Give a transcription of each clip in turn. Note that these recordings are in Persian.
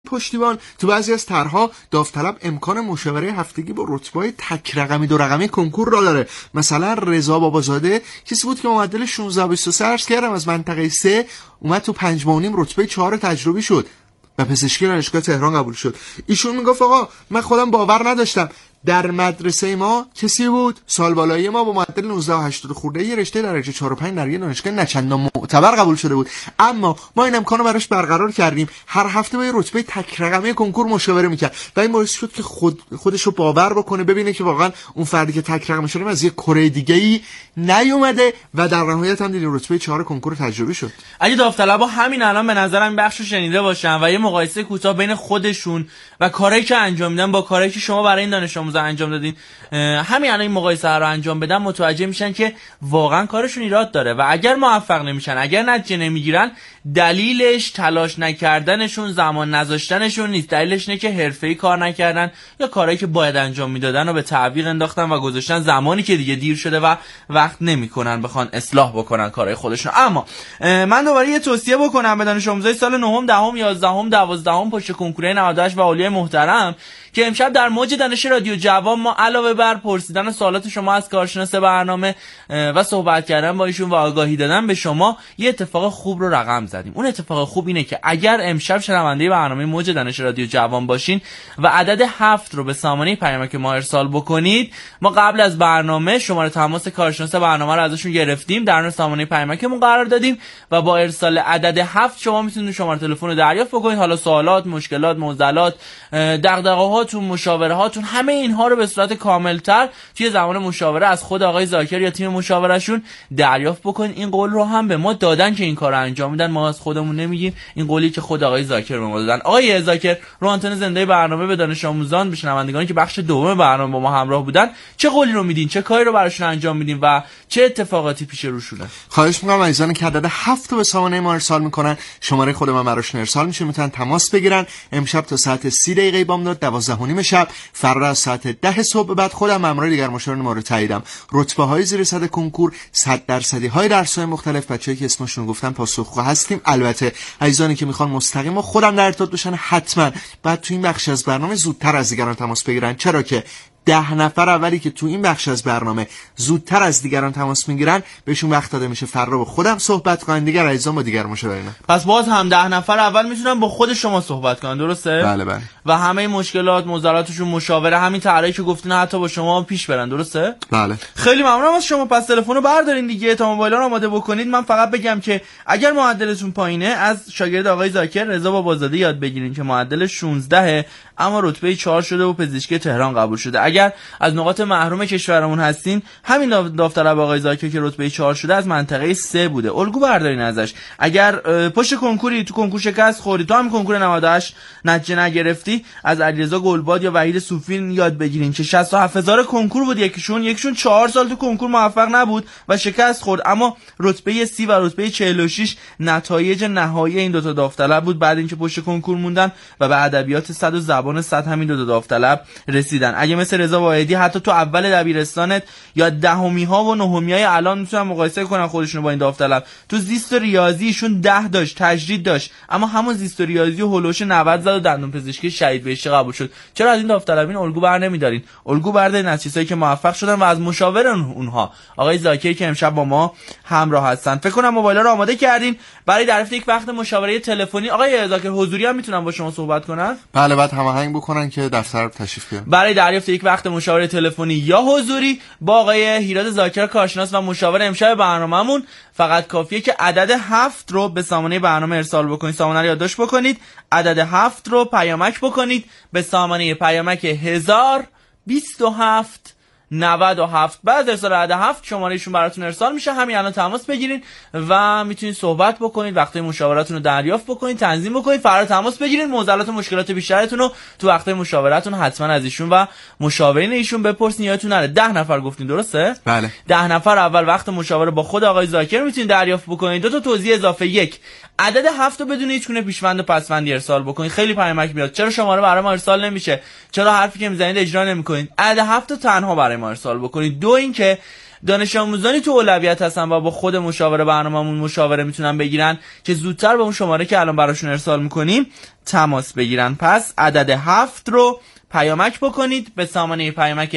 پشتیبان تو بعضی از طرحها داوطلب امکان مشاوره هفتگی با رتبه‌های تک رقمی دو رقمی کنکور را داره. مثلا رضا بابازاده کسی بود که معدل 16.23 عرض کردم از منطقه 3 اومد تو 5 ماه و نیم رتبه 4 تجربی شد و پزشکی دانشگاه تهران قبول شد. ایشون میگفت آقا من خودم باور نداشتم، در مدرسه ما کسی بود سال بالایی ما با معدل 19.80 خورده یه رشته درجه 4 و 5 در یه دانشگاه نچندان معتبر قبول شده بود، اما ما این امکانو براش برقرار کردیم. هر هفته با یه رتبه تک رقمی کنکور مشاوره میکرد و این باعث شد که خودش رو باور بکنه، ببینه که واقعا اون فردی که تک رقمی شده از یه کره دیگه‌ای نیومده و در نهایت هم دیدیم رتبه 4 کنکور تجربی شد. اگه داوطلبا همین الان به نظرم بخشو شنیده باشن و یه مقایسه کوتاه بین خودشون و کارهایی که انجام میدن با کارهایی که شما برای این دانش آموزا انجام دادین، همین الان این مقایسه رو انجام بدن، متوجه میشن که واقعا کارشون ایراد داره و اگر موفق نمیشن، اگر نتیجه نمیگیرن، دلیلش تلاش نکردنشون، زمان نذاشتنشون نیست. دلیلش اینه که حرفه‌ای کار نکردن یا کارهایی که باید انجام میدادن رو به تعویق انداختن و گذاشتن زمانی که دیگه دیر شده و وقت نمیکنن بخوان اصلاح بکنن کارهای خودشون. اما من دوباره یه توصیه بکنم به دانش آموزای سال 9ام، 10ام، 11ام، 12ام پشت کنکور 98 و اولیای محترم که امشب در موج دانش رادیو جوان ما علاوه بر پرسیدن سوالات شما از کارشناس برنامه و صحبت کردن با ایشون و آگاهی دادن به شما، یه اتفاق خوب رو رقم زدیم. اون اتفاق خوب اینه که اگر امشب شنونده برنامه موج دانش رادیو جوان باشین و عدد 7 رو به سامانه پیامک ما ارسال بکنید، ما قبل از برنامه شماره تماس کارشناس برنامه رو ازشون گرفتیم، در سامانه پیامکمون قرار دادیم و با ارسال عدد 7 شما میتونید شماره تلفن رو دریافت بکنید. حالا سوالات، مشکلات، معضلات، دغدغه‌هاتون، مشاورهاتون، همه اینها رو به صورت کاملتر توی زمان مشاوره از خود آقای زاکر یا تیم مشاورهشون دریافت بکنید. این قول رو هم به ما دادن که این کارو انجام میدن، ما از خودمون نمیگیم، این قولی که خود آقای زاکر به ما دادن. آقای زاکر رو آنتن زنده برنامه به دانش آموزان، به شنوندگانی که بخش دوم برنامه با ما همراه بودن، چه قولی رو میدین، چه کاری رو براشون انجام میدین و چه اتفاقاتی پیش روشونه؟ خواهش می‌کنم عزیزانی که عدد 7 رو به سامانه ما ارسال میکنن، شماره خود من براشون ارسال میشه، میتونن تماس بگیرن. امشب تا ساعت 30 دقیقه بامداد 12:30 شب، فردا از ساعت 10 صبح بعد خودم همراه دیگر مشاوران ما رو تاییدم. رتبه های زیر 100 کنکور، 100% های درس‌های مختلف، بچه‌ای که اسمشون گفتم پاسخگو هستیم. البته عزیزانی که میخوان مستقیم با خودم در ارتباط بشن، حتما بعد تو این بخش از برنامه زودتر از دیگران تماس بگیرن، چرا که 10 نفر اولی که تو این بخش از برنامه زودتر از دیگران تماس میگیرن بهشون وقت داده میشه فردا با خودم صحبت کنن، دیگر عزیزان با دیگر مشاورین. پس باز هم 10 نفر اول میتونن با خود شما صحبت کنن، درسته؟ بله بله. و همه مشکلات، معضلاتشون، مشاوره، همین طرحی که گفتین حتی با شما پیش برن، درسته؟ بله. خیلی ممنونم از شما. پس تلفن رو بردارین دیگه تا موبایل رو آماده بکنید. من فقط بگم که اگر معدلتون پایینه، از شاگرد آقای زاکر رضا بابازاده یاد بگیرین که معدل 16 اما رتبه 4 شده و پزشکی تهران قبول شده. اگر از نقاط محروم کشورمون هستین، همین داوطلب آقای زاکر که رتبه 4 شده از منطقه 3 بوده، الگو بردارین ازش. اگر پشت کنکوری تو کنکور شکست خوردی، تو هم کنکور 98 نتیجه نگرفتی، از علیرضا گلباد یا وحید صوفی یاد بگیرین که 67000 کنکور بود، یکیشون 4 سال تو کنکور موفق نبود و شکست خورد، اما رتبه 30 و رتبه 46 نتایج نهایی این دو تا داوطلب بود بعد اینکه پشت کنکور موندن و به ادبیات 100 و زبان 100 همین دو تا داوطلب رسیدن. اگه مثل رضا واحدی حتی تو اول دبیرستانت یا دهمی ها و نهمی های الان میتونن مقایسه کنن خودشونو با این داوطلب، تو زیست و ریاضیشون 10 داشت، تجدید داشت، اما همون زیست و ریاضی و هولوش 90 زد و دندون پزشکی شهید بهشتی قبول شد. چرا از این داوطلبین الگو بر نمیدارین؟ الگو بردارین از چیزایی که موفق شدن و از مشاور اونها، آقای زاکر که امشب با ما همراه هستن. فکر کنم موبایل رو آماده کردین برای دریافت یک وقت مشاوره تلفنی. آقای زاکر حضوری هم میتونن با شما صحبت کنن؟ بله، بعد هماهنگ بکنن که دفتر تشریف بیارن. برای دریافت یک وقت مشاوره تلفنی یا حضوری با آقای هیراد زاکر کارشناس و مشاور امشب برنامه‌مون فقط کافیه که عدد 7 رو به سامانه برنامه ارسال بکنید. سامانه رو یادداشت بکنید، عدد 7 رو پیامک بکنید به سامانه پیامک 1027 97. بعد از ارسال عدد 7 شماره ایشون براتون ارسال میشه. همین الان تماس بگیرین و میتونید صحبت بکنید، وقتای مشاورتون رو دریافت بکنید، تنظیم بکنید، فردا تماس بگیرید، معضلات و مشکلات بیشترتون رو تو وقتای مشاورتون حتما از ایشون و مشاورین ایشون بپرسین. یادتون نره 10 نفر گفتین، درسته؟ بله. 10 نفر اول وقت مشاوره با خود آقای زاکر میتونید دریافت بکنید. دو تا توضیح اضافه: یک، عدد 7 رو بدون هیچ گونه پیشوند و پسوندی ارسال بکنید. خیلی پیامک میاد چرا شماره برای ما ارسال نمیشه، چرا حرفی که میزنید اجرا نمیکنید. عدد 7 رو تنها برای ما ارسال بکنید. دو، اینکه دانش آموزانی تو اولویت هستن و با خود مشاور برنامه‌مون مشاوره میتونن بگیرن که زودتر با اون شماره که الان براشون ارسال میکنیم تماس بگیرن. پس عدد 7 رو پیامک بکنید به سامانه پیامک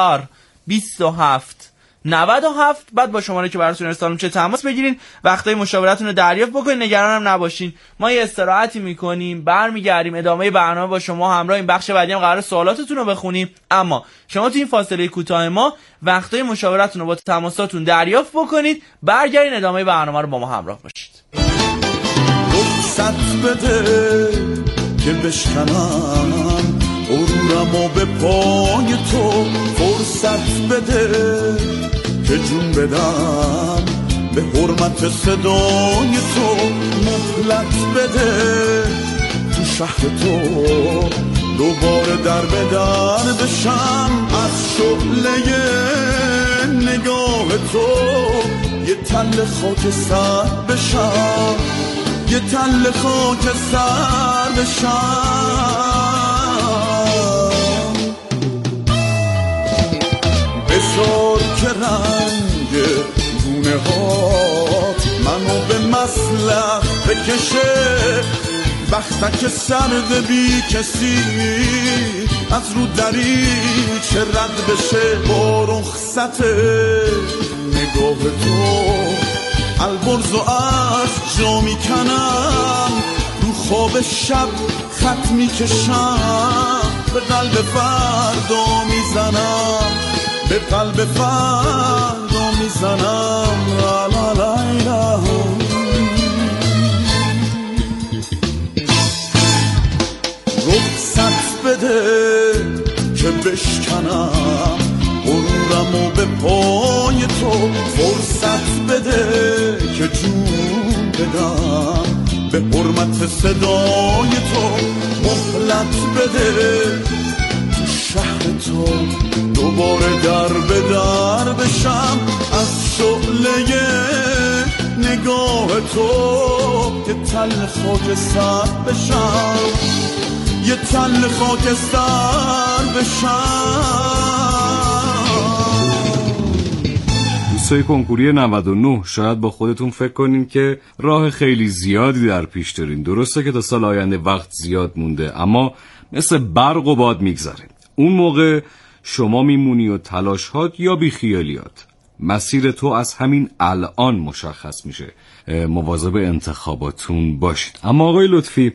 1027 97. بعد با شماره که براتون ارسال میشه تماس بگیرین، وقتای مشاورتون رو دریافت بکنین، نگران هم نباشین. ما یه استراحتی میکنیم، برمیگردیم ادامه برنامه با شما همراه. این بخش بعدی هم قرار سوالاتتون رو بخونیم، اما شما تو این فاصله کوتاه ما وقتای مشاورتون رو با تماساتون دریافت بکنید، برگردین ادامه برنامه رو با ما همراه باشید. رخصت بده که بشکنم غرورمو به پای تو، فرصت بده که جون بدم به حرمت صدای تو، مهلت بده تو شهر تو دوباره در به در بشم، از شعله نگاه تو یه تل خاک سر بشم، یه تل خاک سر بشم. بذار که رنگ گونه هات منو به مسلح بکشه، وقتک سرد بی کسی از رو دریچه رد بشه، با رخصت نگاه تو البرز و از جا میکنم، رو خواب شب خط میکشم، به قلب فردا میزنم، به قلب فردا میزنم. لا لا لا لا. رخصت بده که بشکنم غرورمو به پای تو، فرصت بده که جون بدم به حرمت صدای تو، مهلت بده تو شهر تو دوباره در به در بشم، از شعله نگاه تو یه تل خاک سر بشم، یه تل خاک سر بشم. دوستای کنکوری 99 شاید با خودتون فکر کنین که راه خیلی زیادی در پیش دارین. درسته که تا سال آینده وقت زیاد مونده، اما مثل برق و باد میگذره. اون موقع شما میمونی و تلاشات یا بیخیالیات. مسیر تو از همین الان مشخص میشه. مواظب انتخاباتون باشید. اما آقای لطفی،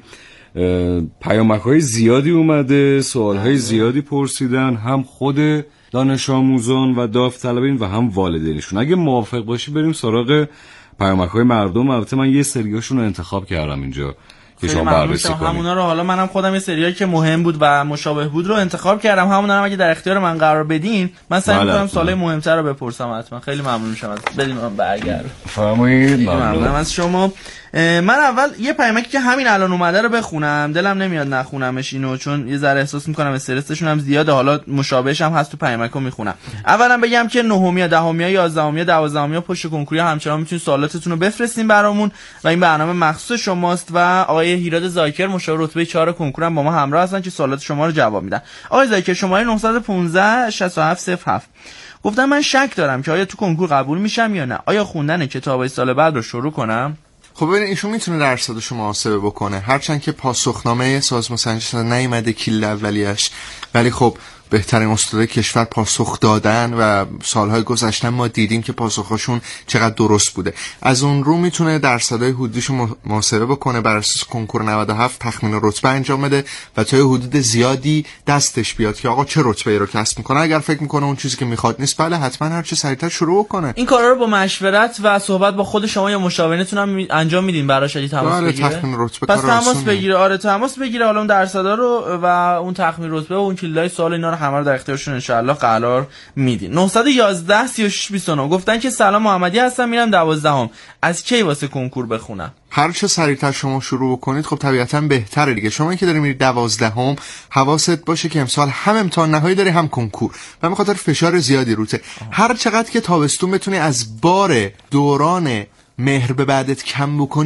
پیامک‌های زیادی اومده، سوال‌های زیادی پرسیدن، هم خود دانش آموزان و داوطلبین و هم والدینشون. اگه موافق باشی بریم سراغ پیامک‌های مردم. البته من یه سریاشون رو انتخاب کردم اینجا که شما بررسی کنید. همونا رو حالا منم خودم یه سریایی که مهم بود و مشابه بود رو انتخاب کردم. همونا رو اگه در اختیار من قرار بدین من سعی می‌کنم سوالای مهمتر رو بپرسم. حتما خیلی ممنون میشم از بدین من برگردم. فرمایید. ممنونم از شما. من اول یه پیامکی که همین الان اومده رو بخونم، دلم نمیاد نخونمش اینو، چون یه ذره احساس میکنم استرسشون هم زیاده، حالا مشابهش هم هست تو پیامکو میخونم. اولا بگم که 9 10 11 12 پشت کنکوری همچنان میتونید سوالاتتون رو بفرستین برامون و این برنامه مخصوص شماست و آقای هیراد زاکر مشاور رتبه 4 کنکور هم با ما همراه هستن که سوالات شما رو جواب میدن. آقای زاکر شماره 915 6707 گفتم من شک دارم که آیا تو کنکور قبول میشم یا نه. آیا خوندن کتابای سال بعد رو شروع کنم؟ خب ببین ایشون میتونه درصدش رو محاسبه بکنه، هرچند که پاسخنامه سازمان سنجش نیومده کیل اولیش، ولی خب بهترین استاد کشور پاسخ دادن و سالهای گذشته ما دیدیم که پاسخشون چقدر درست بوده. از اون رو میتونه درصدهای حدودیشو محاسبه بکنه، بر اساس کنکور 97 تخمین رتبه انجام بده و تا حدود زیادی دستش بیاد که آقا چه رتبه‌ای رو کسب میکنه. اگر فکر میکنه اون چیزی که میخواد نیست، بله حتما هر چه سریعتر شروع کنه. این کارا رو با مشورت و صحبت با خود شما یا مشاورینتون هم انجام میدین براش اگه تماس بگیره. تخمین رتبه پس تماس بگیره. آره تماس بگیره. حالا اون درصدا رو و اون تخمین رتبه و اون کلیدای سوال اینا رو همه رو در اختیارشون ان شاء الله قرار میدین. 911 36 29 گفتن که سلام محمدی هستم، میرم 12ام، از کی واسه کنکور بخونم؟ هر چه سریعتر شما شروع کنید خب طبیعتاً بهتره دیگه. شما که داری میری 12ام حواست باشه که امسال هم امتحان نهایی داری هم کنکور و به خاطر فشار زیادی روته. هر چقدر که تابستون بتونی از بار دوران مهر به بعدت کم بکنی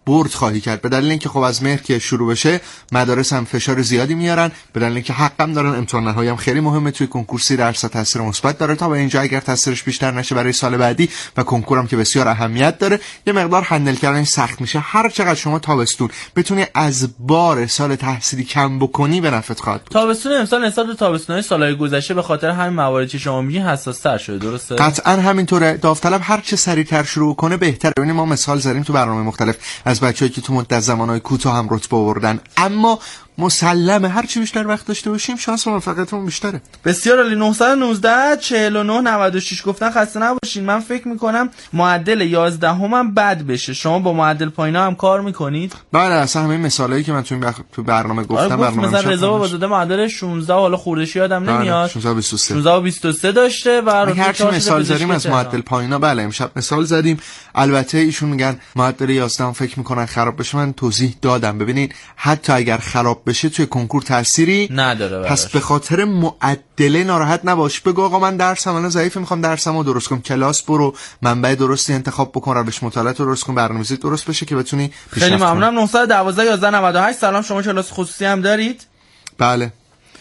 برد خواهی کرد. به دلیل اینکه خب از مهر که شروع بشه مدارس هم فشار زیادی میارن، به دلیل اینکه حقم دارن، امتحان نهایی هم خیلی مهمه توی کنکور 30% تاثیر مثبت داره تا به اینجا. اگر تاثیرش بیشتر نشه برای سال بعدی و کنکورم که بسیار اهمیت داره، یه مقدار هندل کردنش سخت میشه. هر چقدر شما تابستون بتونی از بار سال تحصیلی کم بکنی به نفعت خواهد بود. تابستون امسال نسبت به تابستون‌های سال‌های گذشته به خاطر همین مواردی که شما میگین حساس‌تر شده، درسته؟ قطعاً همینطوره. داوطلب هر چه سریعتر شروع کنه بهتره. ببینید ما مثال زدیم تو برنامه مختلف از بچه‌ای که تو مدت زمان‌های کوتاه هم رتبه آوردن، اما مسلمه هر چی بیشتر وقت داشته باشیم شانس موفقیتمون بیشتره. بسیار عالی. 919 49 96 گفتن خسته نباشین. من فکر میکنم معدل 11 هم بد بشه. شما با معدل پایینا هم کار میکنید؟ بله، اصلا همه مثالایی که من تو برنامه گفتم، برنامه مثلا رضا بابازاده معدل 16 حالا خوردشی یادم نمیاد 16 و 23 داشته و هر چی مثال زدیم از معدل پایینا. بله امشب مثال زدیم. البته ایشون میگن معدل 11 هم فکر میکنن خراب بشه. من توضیح دادم ببینید حتی اگر خراب بشه توی کنکور تأثیری نداره. پس به خاطر معدله ناراحت نباش. بگو آقا من درسم الان ضعیفه، میخوام درسمو درست کنم. کلاس برو، منبع درستی انتخاب بکن، روش مطالعه درست کن، برنامه‌ریزی درست بشه که بتونی پیشرفت کنی. خیلی ممنونم. 912 11 98. سلام، شما کلاس خصوصی هم دارید؟ بله.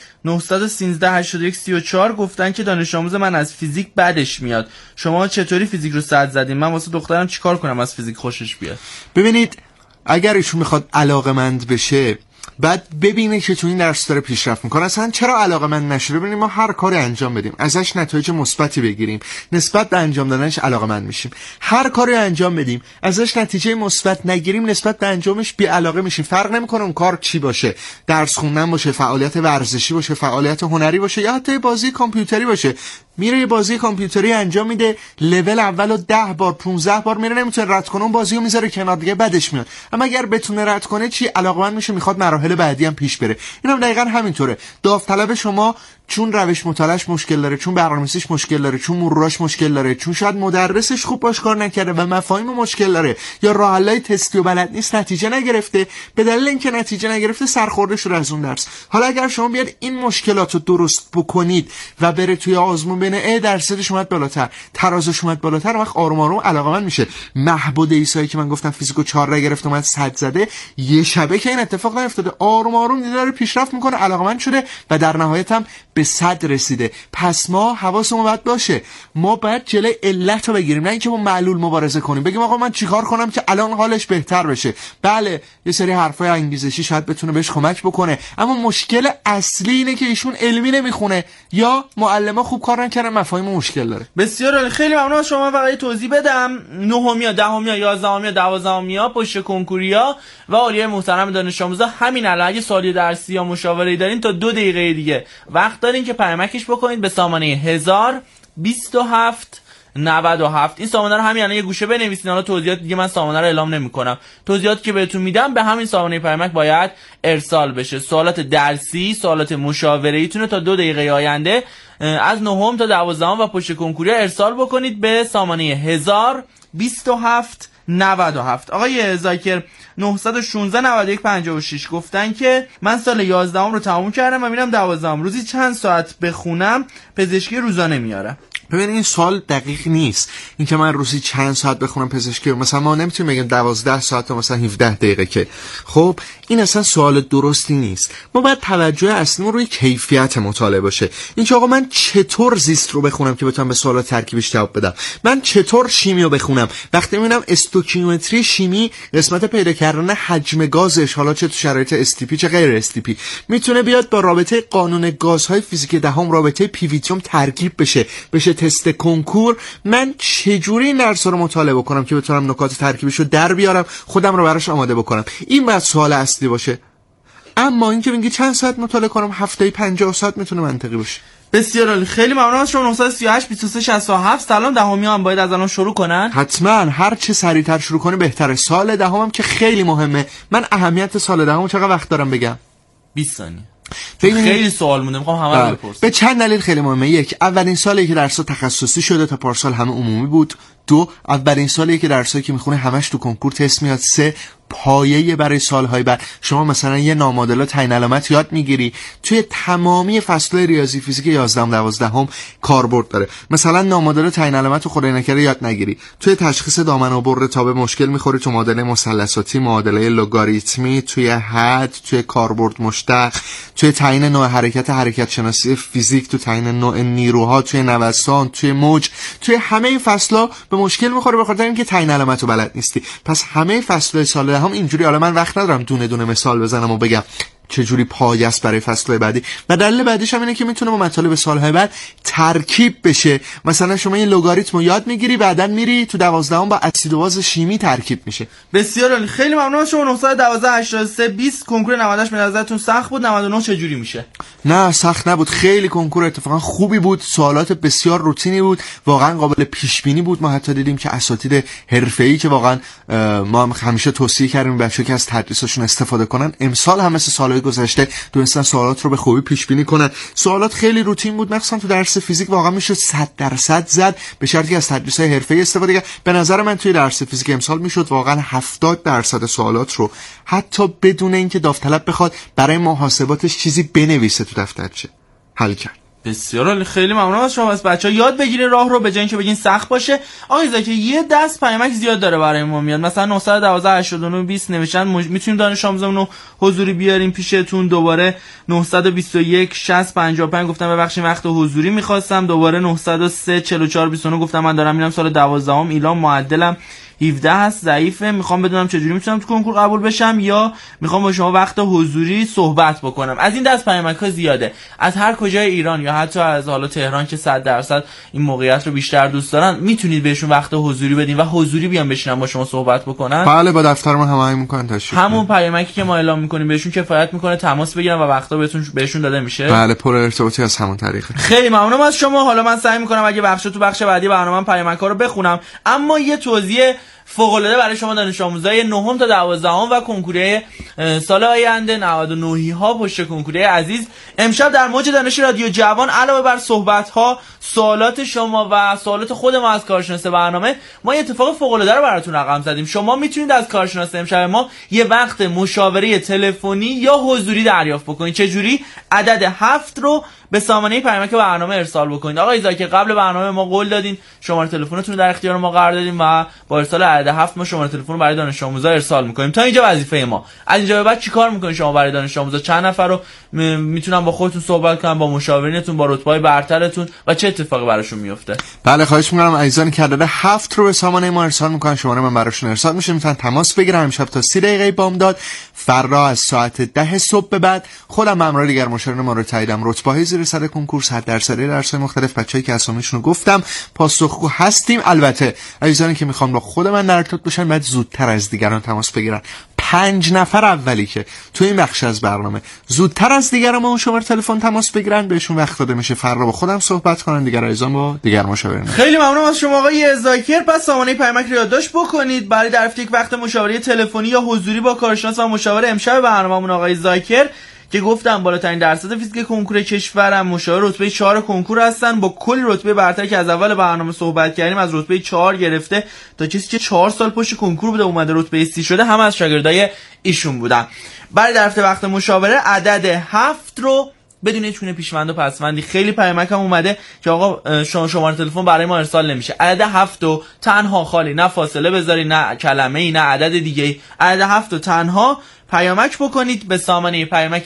913 81 34 گفتن که دانش آموز من از فیزیک بدش میاد. شما چطوری فیزیک رو 100 زدین؟ من واسه دخترم چیکار کنم از فیزیک خوشش بیاد؟ ببینید اگر ایشون میخواد علاقه‌مند بشه بعد ببینه که تو این درس داره پیشرفت میکنه. اصلا چرا علاقه‌مند نشه؟ ببینید ما هر کاری انجام بدیم ازش نتایج مثبتی بگیریم، نسبت به انجام دادنش علاقه‌مند میشیم. هر کاری انجام بدیم ازش نتیجه مثبت نگیریم، نسبت به انجامش بی‌علاقه میشیم. فرق نمیکنه اون کار چی باشه، درس خوندن باشه، فعالیت ورزشی باشه، فعالیت هنری باشه یا حتی بازی کامپیوتری باشه. میره یه بازی کامپیوتری انجام میده، لول اولو 10 بار 15 بار میره، نمیتونه رد کنه، اون بازیو میذاره کنار، دیگه بدش میاد. اما اگر بتونه رد کنه چی؟ علاقه‌مند میشه، میخواد مراحل بعدی هم پیش بره. اینم دقیقاً همینطوره. داوطلب شما چون روش مطالعهش مشکل داره، چون برنامه‌ریزیش مشکل داره، چون مروراش مشکل داره، چون شاید مدرسش خوب باش کار نکرده و مفاهیم مشکل داره یا راه حلای تستی و بلد نیست، نتیجه نگرفته، به دلیل اینکه نتیجه نگرفته سرخورده شده از اون درس. حالا اگر شما بیاد این مشکلاتو درست بکنید و بره توی آزمون ببینه درصدش اومد بالاتر، ترازش اومد بالاتر، وقت آروم آروم علاقه‌مند میشه. محبود عیسایی که من گفتم فیزیکو 4 گرفت اومد 100 زده، یه شبه که این اتفاق نیفتاده، آروم آروم دیگه داره پیشرفت میکنه، علاقه‌مند شده و در نهایت هم به 100 رسیده. پس ما حواسمون باید باشه، ما باید جلوی علت رو بگیریم، نه اینکه با معلول مبارزه کنیم بگیم آقا من چیکار کنم که الان حالش بهتر بشه. بله یه سری حرفای انگیزشی شاید بتونه بهش کمک بکنه، اما مشکل اصلی اینه که ایشون علمی نمیخونه یا معلما خوب کار نکردن، مفاهیم مشکل داره. بسیار عالی. خیلی ممنون از شما. فقط توضیح بدم 9امیا 10امیا 11امیا 12امیا پشت کنکوریا و عالیه محترم دانش آموزا همین الان اگه سوالی درسی یا مشاوره‌ای دارین تا 2 دقیقه دیگه وقت دارین که پیامکش بکنید به سامانه 1027 97. این سامانه رو همین الان یه گوشه بنویسین. حالا توضیحات دیگه من سامانه رو اعلام نمی‌کنم. توضیحاتی که بهتون میدم به همین سامانه پیامک باید ارسال بشه. سوالات درسی، سوالات مشاوره‌ایتون رو تا 2 دقیقه آینده از 9 تا 12 و پشت کنکوری ارسال بکنید به سامانه 1027 97. آقای زاکر 916 91 56 گفتن که من سال 11 رو تموم کردم و میرم 12. روزی چند ساعت بخونم پزشکی روزانه میاره؟ ببین این سوال دقیق نیست، اینکه من روزی چند ساعت بخونم پزشکی، مثلا ما نمیتونیم بگیم 12 ساعت تا مثلا 17 دقیقه که خب این اصلا سوال درستی نیست. ما باید توجه اصلیمون روی کیفیت مطالعه باشه. اینکه آقا من چطور زیست رو بخونم که بتونم به سوالات ترکیبیش جواب بدم، من چطور شیمی رو بخونم. وقتی میبینم استوکیومتری شیمی قسمت پیدا کردن حجم گازش، حالا چه تو شرایط استیپی چه غیر استیپی، میتونه بیاد با رابطه قانون گازهای فیزیک دهم رابطه پیویتیوم ترکیب بشه تست کنکور، من چجوری این درس رو مطالعه بکنم که بتونم نکات ترکیبش رو در بیارم، خودم رو براش آماده بکنم. این باید سوال اصلی باشه. اما اینکه میگی چند ساعت مطالعه کنم، هفته 50 ساعت میتونه منطقی باشه. بسیار عالی. خیلی ممنون از شما. 938 23 67. سلام. 10 هم باید از الان شروع کنن؟ حتما هر چه سریعتر شروع کنی بهتره. سال 10 هم که خیلی مهمه. من اهمیت سال 10 چقدر وقت دارم بگم؟ 20 ثانیه. خیلی سوال مونده، میخوام همه رو بپرسم. به چند دلیل خیلی مهمه. یک، اولین سالی که درس تخصصی شده، تا پارسال همه عمومی بود. 2 اولین سالیه که درسایی که میخونه همش تو کنکور تست میاد. 3 پایه برای سالهای بعد. شما مثلا یه نامادلا تعیین علامت یاد میگیری، توی تمامی فصل‌های ریاضی فیزیک 11 12 کاربرد داره. مثلا نامادلا تعیین علامت رو خدای نکرده یاد نگیری، توی تشخیص دامن و بر تابع مشکل میخوری، تو معادله مثلثاتی، معادله لوگاریتمی، توی حد، توی کاربرد مشتق، توی تعیین نوع حرکت شناسی فیزیک، تو تعیین نوع نیروها، توی نوسان، توی موج، توی همه این فصل‌ها به مشکل میخوره به خاطر اینکه تعیین علامت رو بلد نیستی. پس همه فصل‌های سال هم اینجوری. حالا من وقت ندارم دونه دونه مثال بزنم و بگم چجوری پایه است برای فصل‌های بعدی. و دلیل بعدیش هم اینه که میتونه با مطالب سال‌های بعد ترکیب بشه. مثلا شما یه لوگاریتم رو یاد میگیری، بعداً میری تو 12 با اسید و باز شیمی ترکیب میشه. بسیار عالی، خیلی ممنون. شما 912 83 20 کنکور 90 به نظرتون سخت بود؟ 99 چجوری میشه؟ نه سخت نبود، خیلی کنکور اتفاقا خوبی بود، سوالات بسیار روتینی بود، واقعا قابل پیش بینی بود. ما حتی دیدیم که اساتید حرفه‌ای که واقعا ما همیشه توصیه کردیم بچه‌ها که از تدریسشون استفاده کنن، امسال هم مثل سال‌های گذشته تونستن سوالات رو به خوبی پیش بینی کنن. سوالات خیلی روتین بود، مثلا تو درس فیزیک واقعا میشه 100% زد به شرطی که از تدریس‌های حرفه‌ای استفاده کرد. به نظر من توی درس فیزیک امسال میشد واقعا 70% سوالات رو حتی بدون اینکه داوطلب بخواد برای محاسباتش چیزی بنویسه تو دفترچه حل کرد. بسیار عالی، خیلی ممنون از شما. از بچه‌ها یاد بگیرین راه رو، به جای اینکه بگین سخت باشه. آقا زاکر یه دست پیامک زیاد داره برای ما میاد، مثلا 912 89 20 نوشتن میتونیم دانش آموزمون رو حضوری بیاریم پیشتون. دوباره 921 60 55 گفتم ببخشید وقت حضوری می‌خواستم. دوباره 903 44 29 گفتم من دارم میرم سال 12ام ایلام، معدلم 17 هست، ضعیفه، میخوام بدونم چجوری میتونم تو کنکور قبول بشم یا میخوام با شما وقت حضوری صحبت بکنم. از این دست پیامک‌ها زیاده، از هر کجای ایران یا حتی از حالا تهران که 100% این موقعیت رو بیشتر دوست دارن، میتونید بهشون وقت حضوری بدین و حضوری بیان بشینن با شما صحبت بکنن. بله با دفترمون هماهنگ میکنن تشریف. همون پیامکی که ما اعلام میکنیم بهشون کفایت میکنه تماس بگیرن و وقتا بهشون داده میشه. بله پر ارتباطی از همون طریقه. خیلی ممنونم از شما. حالا من سعی میکنم اگه تو بخش بعدی برنامه‌ام پیامک‌ها رو بخونم، اما یه توضیح فوق‌العاده برای شما دانش آموزای 9 تا 12 و کنکوری سال آینده 99 ها پشت کنکوری عزیز. امشب در موج دانش رادیو جوان علاوه بر صحبت‌ها، سوالات شما و سوالات خود ما از کارشناس برنامه، ما یه اتفاق فوق‌العاده رو براتون رقم زدیم. شما میتونید از کارشناس امشب ما یه وقت مشاوره تلفنی یا حضوری دریافت بکنید. چه جوری؟ عدد 7 رو به سامانه پیامک برنامه ارسال بکنید. آقای زاکر قبل برنامه ما قول دادین شماره تلفنتون رو در اختیار ما قرار دادیم و با ارسال عدد 7 ما شماره تلفن رو برای دانش آموزا ارسال می‌کنیم. تا اینجا وظیفه ما. از اینجا به بعد چیکار می‌کنید شما برای دانش آموزا؟ چند نفر رو میتونن با خودتون صحبت کنن، با مشاورینتون، با رتبه‌های برترتون و چه اتفاقی براشون میفته؟ بله خواهش می‌کنم عزیزانی که عدد 7 رو به سامانه ما ارسال می‌کنن، شماره من براشون ارسال میشه، میتونن تماس بگیرن. امشب تا 30 دقیقه بامداد، فردا از ساعت 10 صبح به بعد خودم همراه دیگر مشاورین ما رو تاییدم، رتبه‌های زیر سر کنکور 100% درس‌های مختلف، بچه‌ای که اسامیشون رو گفتم پاسخگو هستیم. البته عزیزانی که میخوان با خود من در ارتباط باشن باید زودتر از دیگران تماس بگیرن. 5 نفر اولی که تو این بخش از برنامه زودتر از دیگران با اون شماره تلفن تماس بگیرن بهشون وقت داده میشه فردا با خودم صحبت کنن، دیگر عزیزان با دیگر مشاورین. خیلی ممنونم از شما آقای زاکر. پس سامانه پیامک رو یادداشت بکنید برای دریافت یک وقت مشاوره تلفنی یا حضوری با کارشناس و مشاور امشب برنامه‌مون آقای زاکر که گفتم بالاترین درصد فیزیک کنکور کشورم، مشاور رتبه 4 کنکور هستن با کلی رتبه برتر که از اول برنامه صحبت کردیم، از رتبه 4 گرفته تا کسی که 4 سال پشت کنکور بوده اومده رتبه 30 شده، همه از شاگردای ایشون بودن. برای دریافت وقت مشاوره عدد 7 رو بدون هیچ گونه پیشوند و پسوندی، خیلی پیامک هم اومده که آقا شماره تلفن برای ما ارسال نمیشه، عدد 7 رو تنها خالی، نه فاصله بذاری، نه کلمه‌ای، نه عدد دیگه، عدد 7 رو تنها پیامک بکنید به سامانه پیامک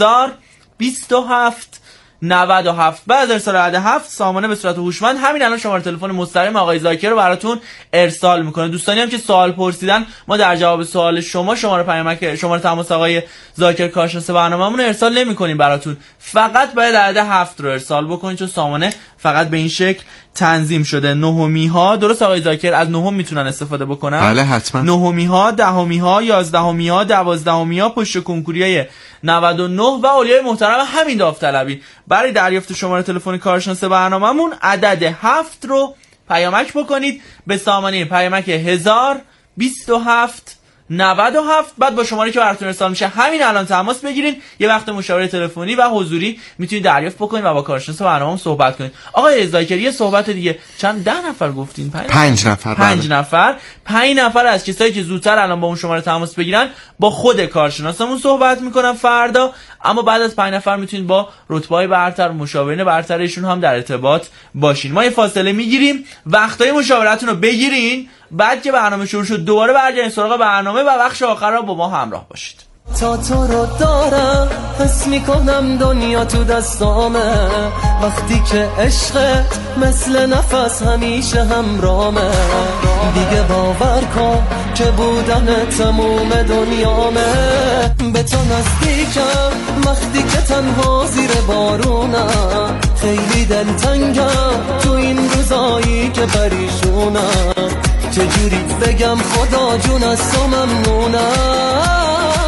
1027 97. بعد از ارسال عدد 7 سامانه به صورت هوشمند همین الان شماره تلفن مستقیم آقای زاکر رو براتون ارسال میکنه. دوستانی هم که سوال پرسیدن، ما در جواب سوال شما شماره تماس آقای زاکر کارشناس برنامه‌مون رو ارسال نمی‌کنیم براتون، فقط باید عدد 7 رو ارسال بکنید چون سامانه فقط به این شکل تنظیم شده. نهمی ها درست آقای زاکر از نهم میتونن استفاده بکنن؟ بله حتما. نهمی ها، دهمی ها، 11می ها، 12می ها پشت کنکوریای 99 و اولیای محترم همین داوطلبی. برای دریافت شماره تلفن کارشناس برنامه‌مون عدد 7 رو پیامک بکنید به سامانه پیامک 1027 97. بعد با شماره که براتون ارسال میشه همین الان تماس بگیرین. یه وقت مشاوره تلفنی و حضوری میتونید دریافت بکنید و با کارشناس برنامه‌مون صحبت کنید. آقای زاکری، یه صحبت دیگه، چند 10 نفر گفتین؟ 5 نفر. 5 نفر از کسایی که زودتر الان با اون شماره تماس بگیرن با خود کارشناسمون صحبت میکنن فردا. اما بعد از 5 نفر میتونید با رتبه‌های برتر، مشاورین برترشون هم در ارتباط باشین. ما یه فاصله میگیریم، وقتای مشاورتون رو بگیرین، بعد که برنامه شروع شد دوباره برگردین سراغ برنامه و بخش آخر رو با ما همراه باشید. تا تو رو دارم حس میکنم دنیا تو دستامه، وقتی که عشقت مثل نفس همیشه همرامه، دیگه باور کن که بودن تموم دنیامه، به تو نزدیکم وقتی که تنها زیر بارونم، خیلی دلتنگم تو این روزایی که پریشونم، چجوری بگم خدا جون از تو ممنونم،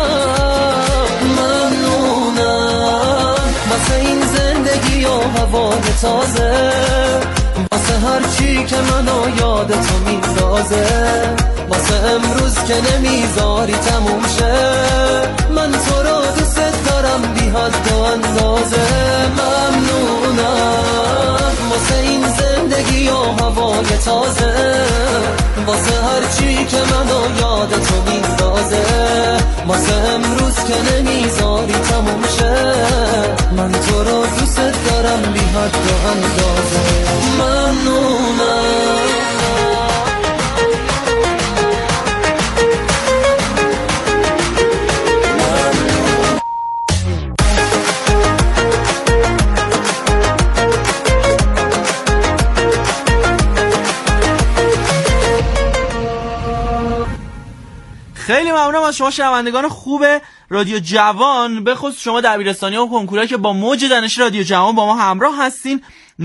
واسه این زندگی و هوای تازه، واسه هر چی که منو یاد تو میسازه، واسه امروز که نمیذاری تموم شه، من تو رو دوست دارم بی حد و اندازه، ممنونم واسه این زندگی و هوای تازه، واسه هر چی که منو یاد تو میسازه، واسه امروز که نمیذاری تموم شه، من تو رو دوست دارم بی حد و اندازه، ممنونم. خیلی ممنونم از شما شنوندگان خوب رادیو جوان، به خصوص شما دبیرستانی‌ها و کنکوریا که با موج دانش رادیو جوان با ما همراه هستین،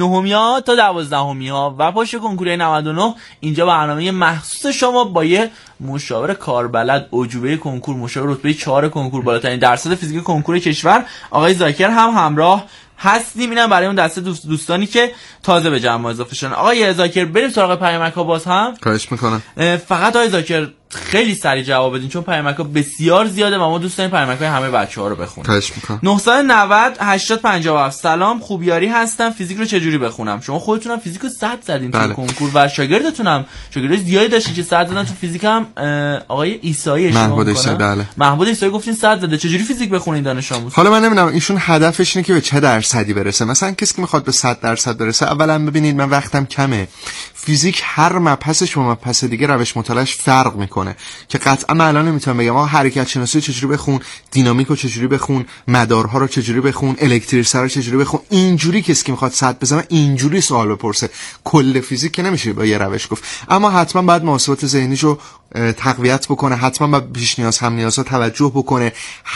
9 تا 12 و پشت کنکورای 99 اینجا برنامه مخصوص شما با یه مشاور کاربلد، عجوبه کنکور، مشاور رتبه 4 کنکور، بالاترین درصد فیزیک کنکور کشور، آقای زاکر هم همراه هستیم. اینم برای اون دسته دوستانی که تازه به جمع اضافه شدن. آقای زاکر بریم سراغ پیامک‌ها باز هم. خواهش میکنم. فقط آقای زاکر خیلی سریع جواب بدین چون پیامک‌ها بسیار زیاده و ما دوست داریم پیامک‌های همه بچه‌ها رو بخونیم. خواهش میکنم. 990 8057. سلام، خوبیاری هستم، فیزیک رو چجوری بخونم؟ شما خودتونم فیزیک رو 100 زدین تو کنکور و شاگردتونم شاگرد زیادی داشتین که 100 زدن تو فیزیک هم. آقای عیسایی محمود عیسایی، بله. محمود عیسایی گفتین 100 زده، چجوری فیزیک بخونین دانش آموز؟ حالا من نمیدونم ایشون هدفش اینه که به چه درصدی برسه. مثلا کسی که میخواد به 100% برسه، اولا ببینید من وقتم کمه، فیزیک هر مبحثش با مبحث دیگه روش مطالعهش فرق میکنه که قطعا من الان نمیتونم بگم آقا حرکت شناسی چجوری بخون، دینامیک رو چجوری بخون، مدارها رو چجوری بخون، الکتریسیته رو چجوری بخون. اینجوری کسی که میخواد 100 بزنه اینجوری سوال بپرسه. کل فیزیک که نمیشه با یه روش گفت، اما حتما باید محاسبات ذهنیشو تقویت بکنه، حتما باید پیش نیاز هم نیازها توجه بکنه،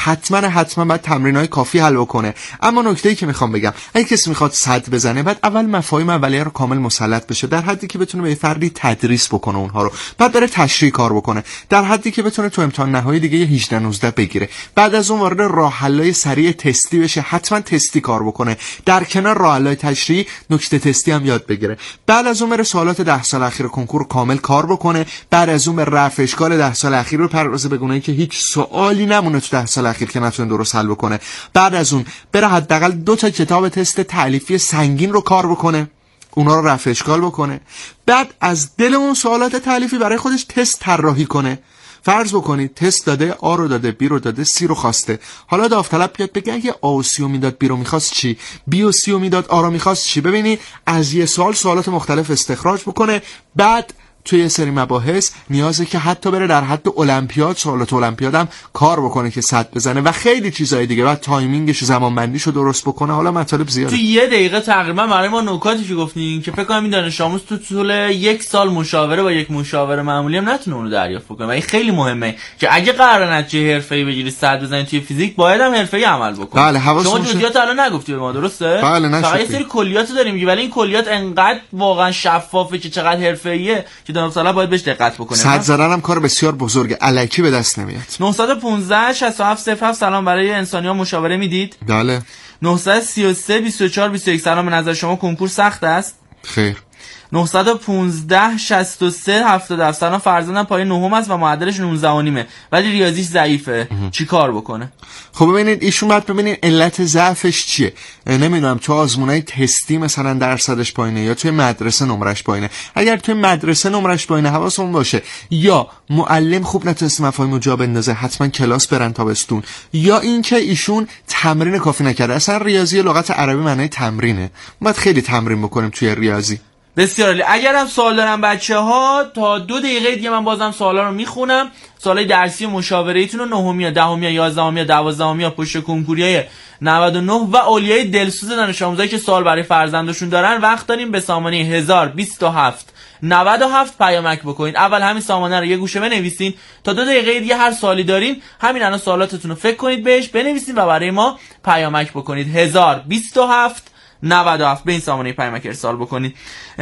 حتما باید تمرینای کافی حل بکنه. اما نکته‌ای که میخوام بگم، اگه کسی میخواد 100 بزنه بعد اول مفاهیم اولیه رو کامل مسلط بشه، در حدی که بتونه به فردی تدریس بکنه اونها رو، بعد بره تشریح کار بکنه، در حدی که بتونه تو امتحان نهایی دیگه 18 19 بگیره. بعد از اون وارد راه حل‌های سریع تستی بشه، حتما تستی کار بکنه، در کنار راه حل‌های تشریحی نکته تستی هم یاد بگیره. بعد از اون بره سوالات 10 سال اخیر کنکور کامل کار بکنه. بعد از اون به رفع اشکال 10 سال اخیر رو پردازه، بگونه که هیچ سوالی نمونه تو 10 سال اخیر که نتونه درست حل بکنه. بعد از اون بره حداقل 2 تا کتاب تست تألیفی سنگین رو کار بکنه، اونا رو رفع اشکال بکنه. بعد از دل اون سوالات تألیفی برای خودش تست طراحی کنه. فرض بکنید تست داده، آ رو داده، بی رو داده، سی رو خواسته. حالا داوطلب بیاد بگه اگه آ و سی رو میداد، بی رو میخواست چی؟ بی و سی رو میداد، آ رو میخواست چی؟ ببینید از یه سوال سوالات مختلف استخراج بکنه. بعد توی یه سری مباحث نیازه که حتی بره در حد المپیاد، سوالات المپیاد هم کار بکنه که 100 بزنه و خیلی چیزای دیگه. بعد تایمینگش، زمانبندیشو درست بکنه. حالا مطالب زیاده. تو یه دقیقه تقریبا برای ما نکاتی که گفتین که فکر کنم این دانش آموز تو طول 1 سال مشاوره با یک مشاور معمولی هم نتونه اونو دریافت کنه. و این خیلی مهمه که اگه قرار نتیجه حرفه‌ای بگیری 100 بزنی توی فیزیک، باید هم حرفه‌ای عمل بکنی. بله، شما جزئیات الان نگفتی به ما، درسته؟ بله، فقط یه سری کلیات داریم میگی، ولی این کلیات انقدر واقعا شفافه که چقدر حرفه‌ایه که دانشجو باید بهش دقت بکنه. 100 زدن هم کار بسیار بزرگه، الکی به دست نمیاد. 915 6707 سلام، برای انسانی‌ها مشاوره میدید؟ بله. 933 24 21 سلام، به نظر شما کنکور سخت است؟ خیر. 915 63 77. سلام، فرزندم پای نهم است و معدلش 19.5 ولی ریاضیش ضعیفه، چیکار بکنه؟ خب ببینید ایشون باید ببینید علت ضعفش چیه. نمیدونم تو آزمونای تستی مثلا درصدش پایینه یا توی مدرسه نمرش پایینه. اگر توی مدرسه نمرش پایینه حواسمون باشه یا معلم خوب نتونست مفاهیمو جا بندازه، حتما کلاس برن تابستون، یا اینکه ایشون تمرین کافی نکرده. اصلا ریاضی لغت عربی معنی تمرینه، باید خیلی تمرین بکنیم توی ریاضی. بسیار عالی. اگر هم سوال دارم بچه‌ها تا 2 دقیقه دیگه من بازم سوالا رو میخونم. سوالای درسی مشاوره‌ایتون رو 9 10 11 12 پشت کنکوریای 99 و اولیای دلسوز دانش آموزایی که سوال برای فرزندشون دارن وقت داریم به سامانه 1027 97 پیامک بکنید. اول همین سامانه رو یه گوشه بنویسین، تا 2 دقیقه دیگه هر سوالی دارین همین الان سوالاتتون رو فکر کنید بهش بنویسین و برای ما پیامک بکنید. 1027 97 به این سامانه پیامک ارسال بکنید.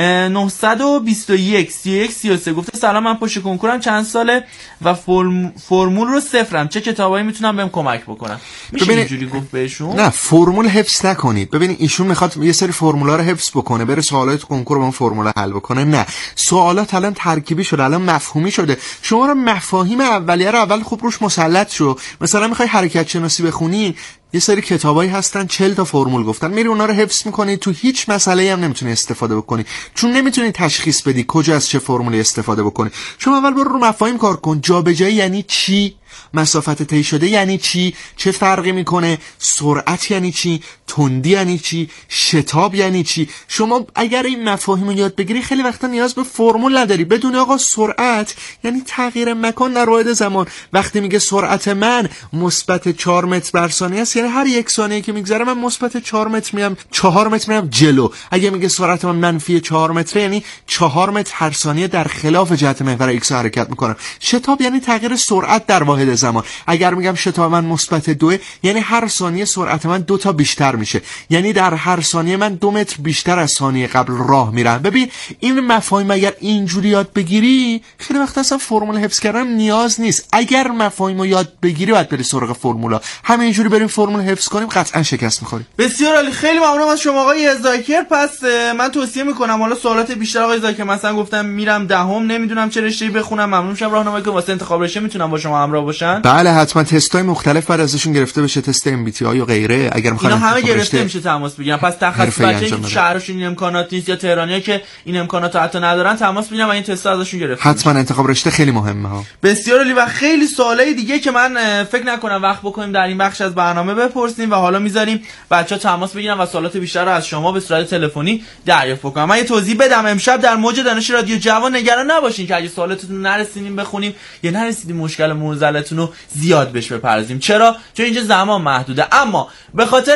921 31 33 گفته سلام، من پشت کنکورم چند ساله و فرمول رو صفرم، چه کتابایی میتونم بهم کمک بکنن؟ میشه اینجوری گفت بهشون؟ نه فرمول حفظ نکنید. ببینید ایشون میخواد یه سری فرمولا رو حفظ بکنه بره سوالات کنکور با اون فرمولا حل بکنه. نه، سوالات الان ترکیبی شده، الان مفهومی شده. شما رو مفاهیم اولیه رو اول خوب روش مسلط شو. مثلا میخوای حرکت شناسی بخونی، یه سری کتابایی هستن 40 تا فرمول گفتن، میری اونا رو حفظ میکنی، تو هیچ مسئله‌ای هم نمیتونی استفاده بکنی چون نمیتونی تشخیص بدی کجا از چه فرمولی استفاده بکنی. شما اول برو رو مفاهیم کار کن. جابجایی یعنی چی؟ مسافت طی شده یعنی چی؟ چه فرقی میکنه؟ سرعت یعنی چی؟ تندی یعنی چی؟ شتاب یعنی چی؟ شما اگر این مفاهیم رو یاد بگیری خیلی وقتا نیاز به فرمول نداری. بدون آقا سرعت یعنی تغییر مکان در واحد زمان. وقتی میگه سرعت من مثبت 4 متر بر ثانیه است، یعنی هر 1 ثانیه که میگذره من مثبت 4 متر میام 4 متر میام جلو. اگه میگه سرعت من منفی 4 متر یعنی 4 متر هر ثانیه در خلاف جهت محور ایکس حرکت میکنم. شتاب یعنی تغییر سرعت در واحد زمان. اگر میگم شتاب من مثبت 2 یعنی هر ثانیه سرعت من 2 تا بیشتر میشه، یعنی در هر ثانیه من 2 متر بیشتر از ثانیه قبل راه میرم. ببین این مفاهیم اگر اینجوری یاد بگیری خیلی وقت اصلا فرمول حفظ کردن نیاز نیست. اگر مفاهیم رو یاد بگیری باید بری سراغ فرمولا. همینجوری بریم فرمول حفظ کنیم قطعا شکست میخوریم. بسیار عالی، خیلی ممنونم از شما آقای زاکر. پس من توصیه میکنم حالا سوالات بیشتر آقای زاکر، مثلا گفتم میرم دهم نمیدونم چه رشته‌ای بخونم، ممنون میشم راهنمایی کنم واسه انتخاب رشته میتونم با شما همراه باشن؟ بله حتما تستای مختلف بعد ازشون گرفته بشه، تست MBTI یا غیره. اگر میخواین اینا همه گرفته میشه تماس بگیرن. پس تخصص بچه‌ای که شهرشون این امکانات نیست یا تهرانیا که این امکانات رو حتی ندارن تماس بگیرن و این تست ازشون گرفته حتما انتخاب رشته خیلی مهمه ها. بسیار عالی. و خیلی سوالای دیگه که من فکر نکنم وقت بکنیم در این بخش از برنامه بپرسیم و حالا میذاریم بچه‌ها تماس بگیرن و سوالات بیشتر رو از شما به صورت تلفنی دریافت بکنم. من یه توضیح بدم، امشب در موج دانش رادیو جوان نگران نباشین که اگه سوالاتتون نرسیدیم بخونیم یا نرسیدیم مشکل معضلتون رو زیاد بهش بپردازیم. چرا؟ چون اینجا زمان محدوده. اما به خاطر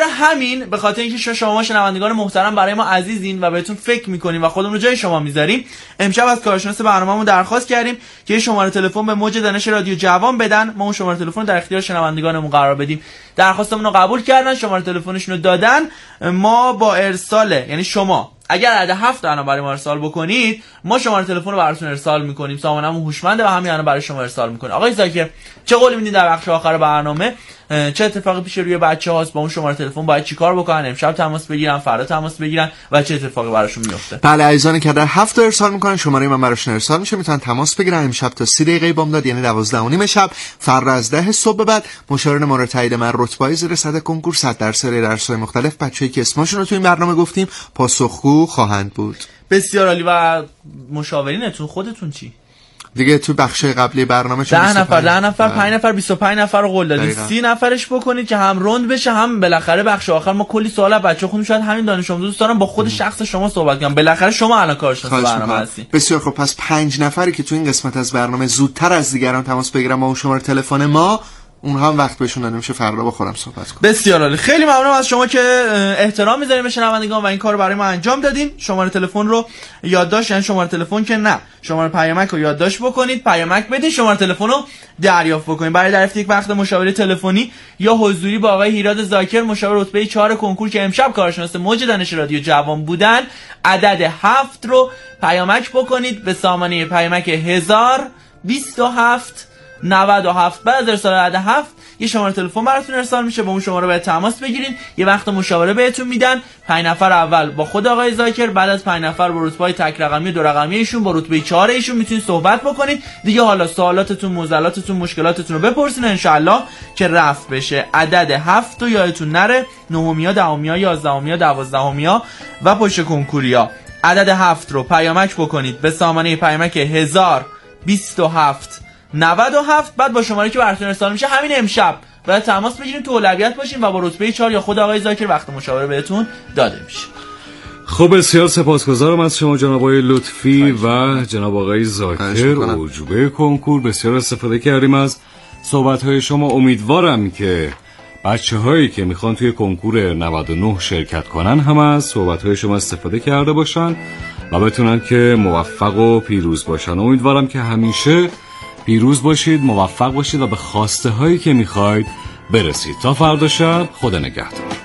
اینکه شما شنوندگان محترم برای ما عزیزین و بهتون فکر میکنیم و خودمون رو جای شما میذاریم، امشب از کارشناس برنامه‌مون درخواست کردیم که شماره تلفن به موج دانش رادیو جوان بدن، ما اون شماره تلفن در اختیار شنوندگانمون قرار بدیم. درخواستمون رو قبول کردن، شماره تلفنشون رو دادن. ما با ارسال، یعنی شما اگر عدد 7 الان برای ما ارسال بکنید ما شماره تلفن رو براتون ارسال میکنیم. سامانمون هوشمنده و همین الان برای شما ارسال میکنه. آقای زاکر چه قولی میدین در بخش آخر برنامه؟ چه اتفاقی پیش روی بچه‌هاست؟ با اون شماره تلفن باید چیکار بکنن؟ امشب تماس بگیرن، فردا تماس بگیرن و چه اتفاقی براشون میفته؟ بله عزیزانی که در 7 ارسال میکنن شماره من براشون ارسال میشه، میتونن تماس بگیرن. امشب تا 30 دقیقه بامداد یعنی 12:30 شب، فردا از 10 صبح به بعد مشاوران مورد تایید من رتبه‌ای زیر صد کنکور 100 درصد درس‌های مختلف بچه‌ای که اسمشون رو تو این برنامه گفتیم پاسخگو خواهند بود. بسیار عالی. و مشاورینتون خودتون چی؟ دیگه تو بخش قبلی برنامه 10 نفر 5 نفر 25 نفر رو قول دادید 30 نفرش بکنید که هم روند بشه هم بالاخره بخش آخر ما کلی سوال از بچه‌ها خوندیم. شاید همین دانش آموزا دوست دارن با خود شخص شما صحبت کنن. بالاخره شما الان کارشناس برنامه هستین. بسیار خب، پس 5 نفری که تو این قسمت از برنامه زودتر از دیگران تماس بگیرن با اون شماره تلفن ما، اونها هم وقت بهشون داده میشه فردا با خودم صحبت کنم. بسیار عالی. خیلی ممنونم از شما که احترام میذارین به شنوندگان و این کارو برای ما انجام دادین. شماره تلفن رو یادداشت، یعنی شماره تلفن که نه، شماره پیامک رو یادداشت بکنید، پیامک بدین، شماره تلفن رو دریافت بکنید. برای دریافت یک وقت مشاوره تلفنی یا حضوری با آقای هیراد زاکر مشاور رتبه 4 کنکور که امشب کارشناس موج دانش رادیو جوان بودن، عدد 7 رو پیامک بکنید به سامانه پیامک 1027 97. بعد از ارسال عدد 7 یه شماره تلفن براتون ارسال میشه، با اون شماره باید تماس بگیرین، یه وقت مشاوره بهتون میدن. 5 نفر اول با خود آقای زاکر، بعد از 5 نفر با رتبه‌های تک رقمی و 2 رقمی ایشون، با رتبه 4 ایشون میتونید صحبت بکنید دیگه. حالا سوالاتتون، معضلاتتون، مشکلاتتون رو بپرسین ان شاءالله که رفع بشه. عدد 7 رو یادتون نره، 9میا، 10میا، 11میا، 12میا و پشت کنکوریا. عدد 7 رو پیامک بکنید به سامانه پیامک 1027 97، بعد با شماره که براتون ارسال میشه همین امشب باید تماس بگیریم، تو اولویت باشین و با رتبه 4 یا خود آقای زاکر وقت مشاوره بهتون داده میشه. خب بسیار سپاسگزارم از شما جناب آقای لطفی و جناب آقای زاکر، اعجوبه کنکور. بسیار استفاده کردیم از صحبت‌های شما. امیدوارم که بچه‌هایی که میخوان توی کنکور 99 شرکت کنن هم از صحبت‌های شما استفاده کرده باشن و بتونن که موفق و پیروز باشن. امیدوارم که همیشه پیروز باشید، موفق باشید و به خواسته هایی که میخواید برسید. تا فردا شب، خدا نگهدار.